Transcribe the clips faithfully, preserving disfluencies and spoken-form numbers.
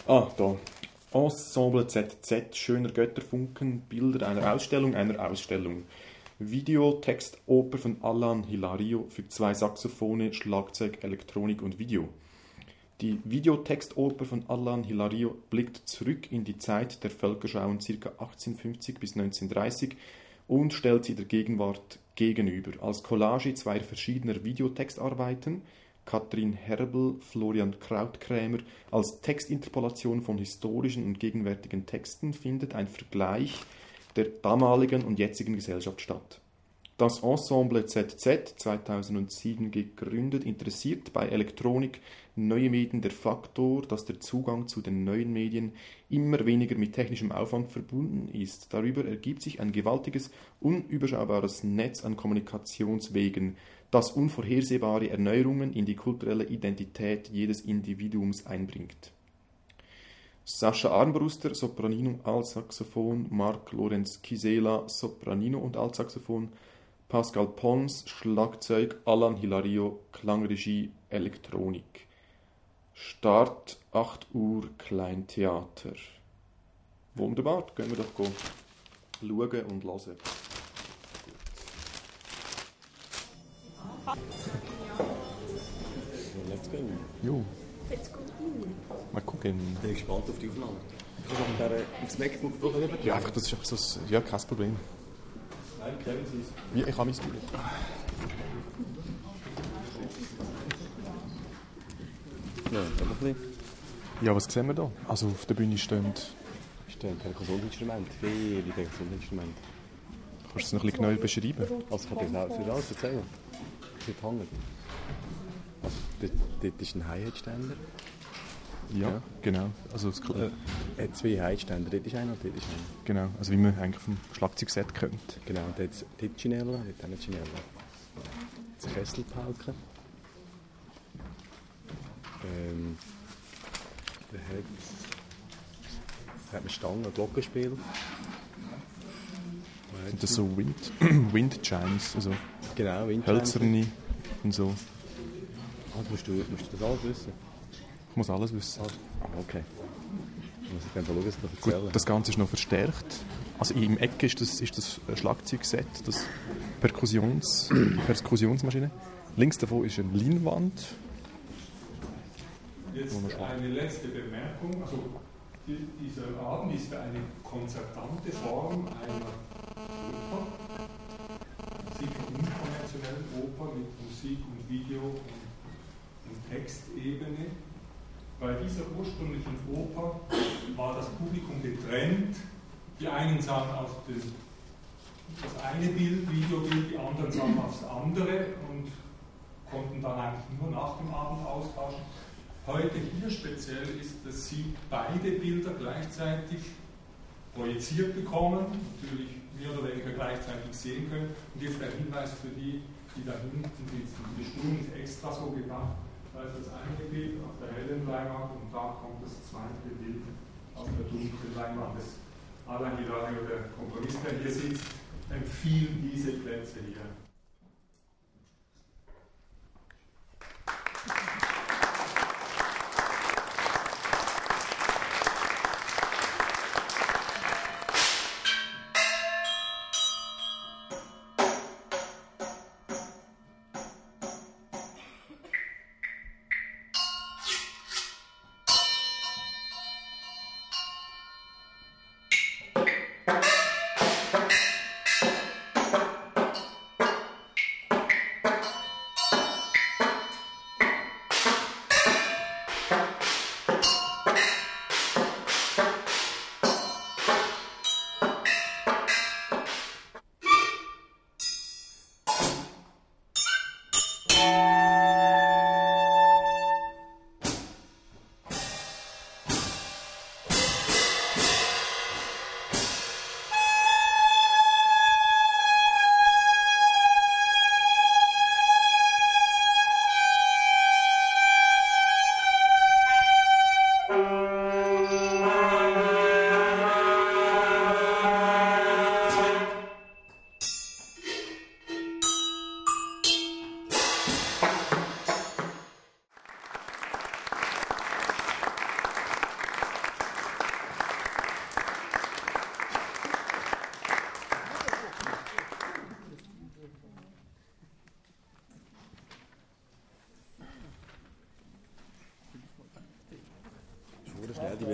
Ah, da. Ensemble Z Z, schöner Götterfunken, Bilder einer Ausstellung, einer Ausstellung. Video, Text, Oper von Alan Hilario für zwei Saxophone, Schlagzeug, Elektronik und Video. Die Videotextoper von Alan Hilario blickt zurück in die Zeit der Völkerschauen ca. achtzehnhundertfünfzig bis neunzehnhundertdreißig und stellt sie der Gegenwart gegenüber. Als Collage zweier verschiedener Videotextarbeiten, Katrin Herbel, Florian Krautkrämer, als Textinterpolation von historischen und gegenwärtigen Texten findet ein Vergleich der damaligen und jetzigen Gesellschaft statt. Das Ensemble Z Z, zweitausendsieben gegründet, interessiert bei Elektronik, neue Medien der Faktor, dass der Zugang zu den neuen Medien immer weniger mit technischem Aufwand verbunden ist. Darüber ergibt sich ein gewaltiges, unüberschaubares Netz an Kommunikationswegen, das unvorhersehbare Erneuerungen in die kulturelle Identität jedes Individuums einbringt. Sascha Armbruster, Sopranino, Altsaxophon, Marc Lorenz Kisela, Sopranino und Altsaxophon, Pascal Pons, Schlagzeug, Alan Hilario, Klangregie, Elektronik. Start acht Uhr, Kleintheater. Wunderbar, können wir doch go schauen und hören. Let's go. Jo. Let's go. Mal gucken. Ich bin gespannt auf die Aufnahme. Kannst du auch mit der, aufs MacBook drüber? Ja, einfach, das ist einfach so ein, ja, kein Problem. Nein, kennen Sie es. Wie, ich habe mein Bild. Ja, dann noch ein bisschen. Ja, was sehen wir da? Also auf der Bühne stehen... Stehen Perkussionsinstrumente, viele Perkussionsinstrumente. Kannst du es noch ein bisschen genauer beschreiben? Also ich kann dir das für alles erzählen. Dort hängen. Also dort, dort ist ein Hi-Hat-Ständer. Ja, Ja. genau. Also es, äh, Er hat zwei Hi-Ständer, dort ist einer und dort ist einer. genau, also wie man eigentlich vom Schlagzeugset kennt. Genau, und dort hat dort Ginella, dort auch eine Ginella. Das Kesselpauke. Ähm, der hat, der hat eine Stange, ein Glockenspiel. Sind das so Wind, Windchimes, also Genau, Windchimes. hölzerne und so. Ah, musst, du, musst du das alles wissen? Ich muss alles wissen. Ah, okay. Ich muss dann schauen, was ich Gut, erzählen. das Ganze ist noch verstärkt. Also im Eck ist das, ist das Schlagzeugset, das Perkussions, Perkussionsmaschine. Links davon ist eine Leinwand. Jetzt eine letzte Bemerkung. Also die, dieser Abend ist eine konzertante Form einer Oper, sicher unkonventionellen Oper mit Musik und Video und, und Textebene. Bei dieser ursprünglichen Oper war das Publikum getrennt. Die einen sahen auf den, das eine Bild, Videobild, die anderen sahen aufs andere und konnten dann eigentlich nur nach dem Abend austauschen. Heute hier speziell ist, dass Sie beide Bilder gleichzeitig projiziert bekommen, natürlich mehr oder weniger gleichzeitig sehen können. Und jetzt ein Hinweis für die, die da hinten sitzen. Die Stunde ist extra so gedacht, da ist das eine Bild auf der hellen Leinwand und da kommt das zweite Bild auf der dunklen Leinwand. Das Alan Hilario, der Komponist, der hier sitzt, empfiehlt diese Plätze hier.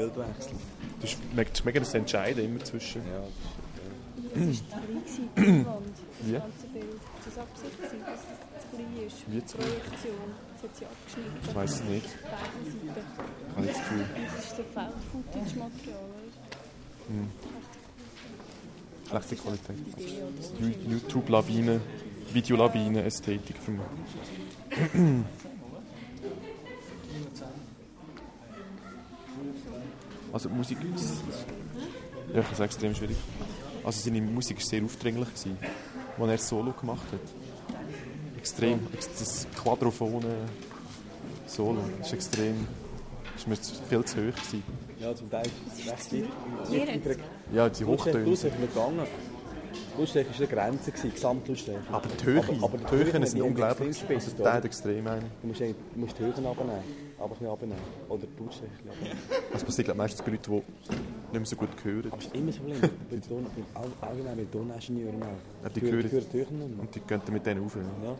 Bildwechsel. Du merkst mega das Entscheiden immer zwischen... Ja, Das ist zu klein gewesen, die Wand, das Wie? ganze Bild. Das war Absicht, gewesen, dass das zu klein ist. Wie zu- Projektion. Das hat sie abgeschnitten. Ich weiss es nicht. Beide Seiten. Ich habe jetzt das Gefühl... Und das ist so Feld-Footage-Material. Schlechte Qualität. Die Idee oder so. You- YouTube-Lawine, Videolawine-Ästhetik für mich. Also die Musik ist... Ja, ich finde es extrem schwierig. Also seine Musik war sehr aufdringlich, als er Solo gemacht hat. Extrem. Das quadrophone Solo ist extrem... Das war mir viel zu hoch gewesen. ja zum Teil ist es recht Ihr jetzt? Ja, die Hochtöne. Lautstärke ist nicht gegangen. Die Lautstärke war eine Grenze, gewesen, die Gesamtlautstärke. Aber die Höhe, Aber- aber die die Höhen Höhen sind haben unglaublich. extrem Also spitz, der hat extrem einen. Du musst, eigentlich- du musst die Höhen abnehmen, aber ein bisschen abnehmen. Oder die Lautstärke ein bisschen abnehmen. Das passiert glaub, meistens bei Leuten, die nicht mehr so gut hören. Das ist immer das Problem bei Ton, all- allgemein bei Toningenieuren. Ja, die Die hören hören- die Höhen nicht mehr. Und die gehen dann mit denen auf. Ja.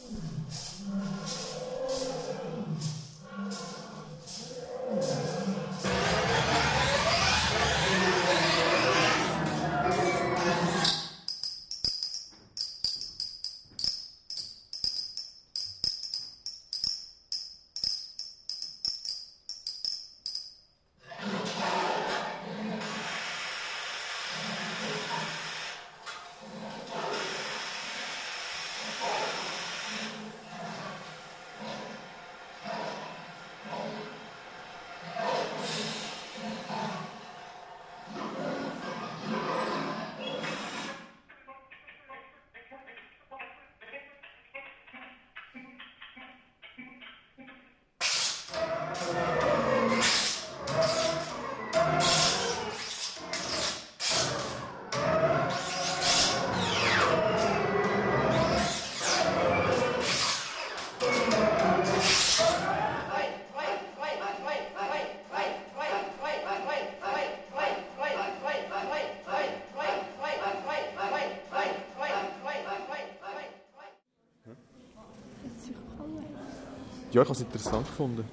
Das ist gefallen. Ja, ich habe es interessant gefunden.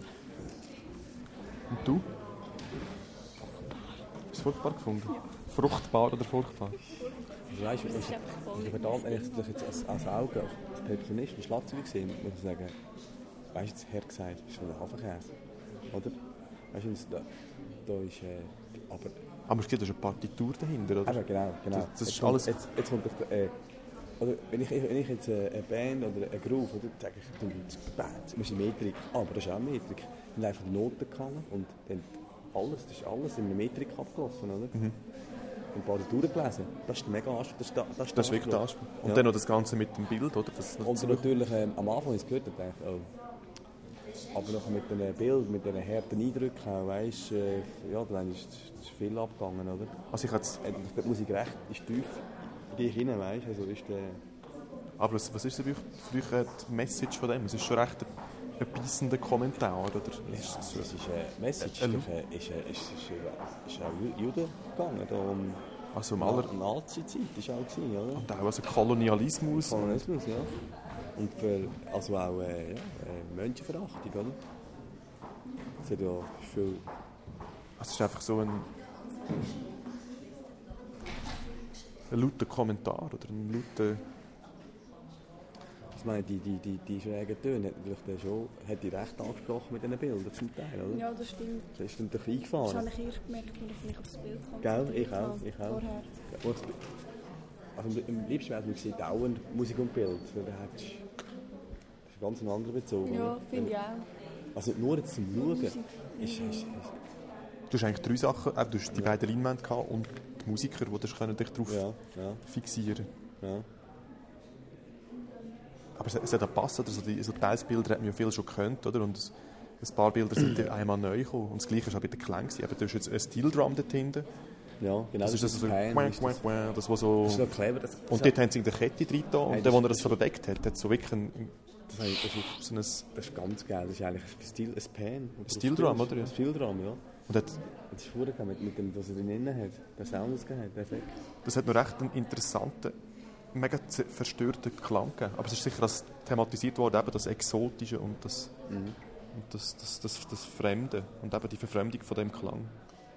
Und du? Hast du es furchtbar gefunden? Fruchtbar oder furchtbar? Also, weißt, Das du, ist einfach voll. ich verdammt, wenn ich das jetzt als, als Auge, als Perfektionist und Schlagzeug gesehen, muss ich sagen, weißt du, jetzt Herr gesagt, das ist von der Hafenkäse. Oder? Weißt du, da, da ist, äh, aber, Aber es gibt eine Partitur dahinter, oder? eben, genau, genau. Das- das ist jetzt kommt- alles- Jetzt, jetzt kommt doch, äh, oder wenn ich, wenn ich jetzt äh, eine Band oder eine Groove, oder, sage ich, du, die Band, muss in Metrik, aber das ist auch Metrik. Dann einfach die Noten gehangen und dann alles, das ist alles in einer Metrik abgelaufen, oder? Mhm. Und Partituren gelesen. Das ist der mega Anspruch. Das ist, der, das ist, Das ist der wirklich der Anspruch. Anspruch. Und Ja. dann noch das Ganze mit dem Bild, oder? Das Und natürlich ähm, am Anfang habe ich es gehört und dachte, oh. Aber noch mit dem Bild, mit diesen harten Eindrücken, weißt, äh, ja, dann ist, ist viel abgegangen, oder? Also ich jetzt, Äh, Die Musik recht ist tief in dich hinein, weißt, also ist der... aber was was ist denn für euch äh, die Message von dem? Es ist schon recht ein, ein beißender Kommentar, oder? Ist Ja, es es ist eine Message, Äh, ist, doch, äh, ist, äh, ist, ist, äh, ist auch Juden gegangen, da um... also im aller... Um Nazi-Zeit war auch, gewesen, oder? Und auch also Kolonialismus. Kolonialismus, ja. Und für, also auch äh, ja, äh, Menschenverachtung, oder? Es hat ja viel... Also es ist einfach so ein... ein lauter Kommentar, oder ein lauter... Ich meine, die, die, die, die schrägen Töne hat natürlich dann schon, hat die recht angesprochen mit diesen Bildern zum Teil, oder? Ja, das stimmt. Das ist dann doch Das eingefahren. habe ich erst gemerkt, als ich mich auf das Bild Gell, konzentriert ich auch, habe. ich auch. Vorher. Ja, und- Also am liebsten wäre es, man sieht dauernd Musik und Bild, weil dann hättest du das ist ganz ein anderer Bezug. Ja, oder? finde ich auch. Also nur jetzt zum Schauen Musik. ist, ist, ist, Du hast eigentlich drei Sachen, äh, du hast die beiden Leinwände gehabt und die Musiker, die das können dich darauf ja, ja, fixieren. ja. Aber es, es hat auch gepasst, oder? So die, so Teilsbilder hat man ja viel schon gekannt, oder? Und es, ein paar Bilder sind ja einmal neu gekommen. Und das Gleiche war auch bei den Klängen. Aber du hast jetzt ein Steel Drum dort hinten. Ja, genau. Das ist das so, Pan, quack, ist quack, das, quack, das, was so... das ist so clever. Das, Und dort haben sie in der Kette drin getan. Und Nein, dann, das- als er das so bewegt hat, hat so wirklich ein, das, das, ist, so ein... das ist ganz geil. Das ist eigentlich ein Stil, ein Pan. Ein Steel Drum, oder? Ein Steel Drum, ja. Und hat, Das ist vorher mit, mit dem, was er drinnen hat. Der Sound, das gehabt, der Effekt. das hat noch recht einen interessanten, mega z- verstörten Klang gegeben. Aber es ist sicher als thematisiert worden, eben das Exotische und das, Mhm. und das, das, das, das Fremde. Und eben die Verfremdung von dem Klang.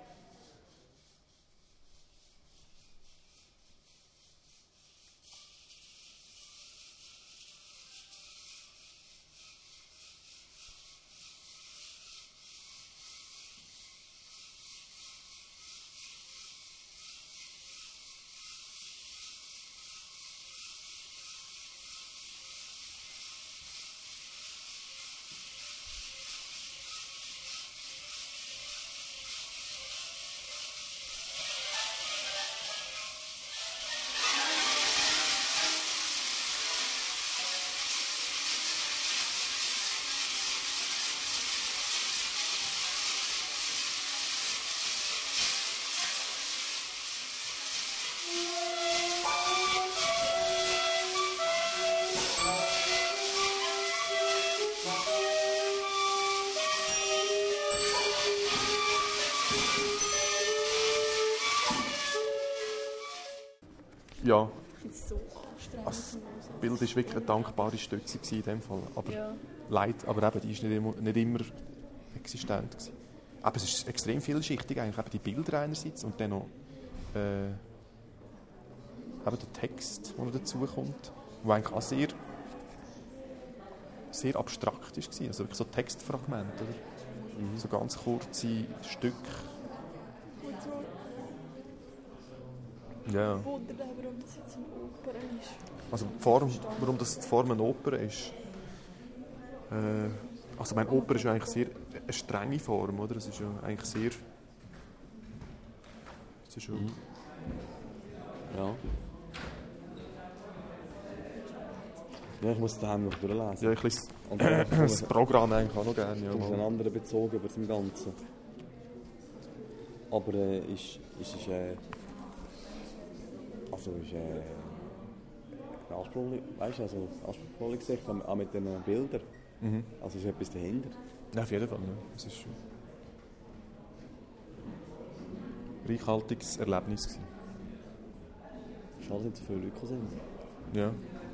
Ja, Ich finde es so anstrengend. also, zum das Hören. Bild war wirklich eine dankbare Stütze gewesen in dem Fall. Aber Ja. leid, aber eben, die ist nicht immer, nicht immer existent gewesen. Aber es ist extrem vielschichtig eigentlich, eben die Bilder einerseits und dann noch äh, eben der Text, der noch dazukommt, der eigentlich auch sehr, sehr abstrakt war. Also wirklich so Textfragmente, oder? Mhm. So ganz kurze Stücke. Und so Ja. wundert mich, warum das jetzt eine Oper ist. Also die Form, warum das die Form eine Oper ist. Äh, also meine Oper ist ja eigentlich sehr eine strenge Form, oder? Es ist ja eigentlich sehr... Es ist ja, Mhm. Ja. Ja, ich muss daheim noch durchlesen. ja, ich lese Und dann das Programm eigentlich auch noch gerne. Ja, auf einen mal. anderen Bezug über das Ganze. Aber äh, ist, ist, ist äh, also ist äh, eine anspruchsvolle, weißt du, also anspruchsvolle Gesicht, auch auch mit den Bildern. Mhm. Also ist etwas dahinter. Ja, auf jeden Fall. Ja. Es ist ein reichhaltiges Erlebnis gewesen. Schade, dass nicht so viele Leute sind. Ja.